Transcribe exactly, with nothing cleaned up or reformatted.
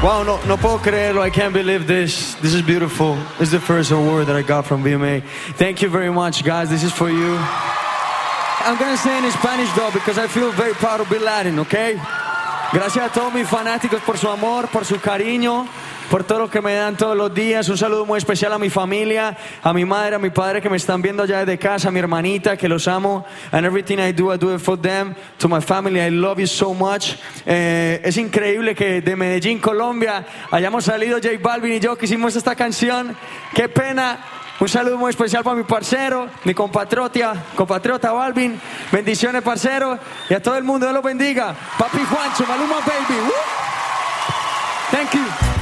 Wow, no, no puedo creerlo. I can't believe this. This is beautiful. This is the first award that I got from V M A. Thank you very much, guys. This is for you. I'm gonna say in Spanish though, because I feel very proud to be Latin, okay? Gracias a todos mis fanáticos por su amor, por su cariño, por todo lo que me dan todos los días. Un saludo muy especial a mi familia, a mi madre, a mi padre que me están viendo allá desde casa, a mi hermanita que los amo. And everything I do, I do it for them. To my family, I love you so much. Eh, es increíble que de Medellín, Colombia, hayamos salido J Balvin y yo que hicimos esta canción. Qué pena. Un saludo muy especial para mi parcero, mi compatriota, compatriota Balvin. Bendiciones, parcero. Y a todo el mundo, Dios los bendiga. Papi Juancho, Maluma Baby. Woo! Thank you.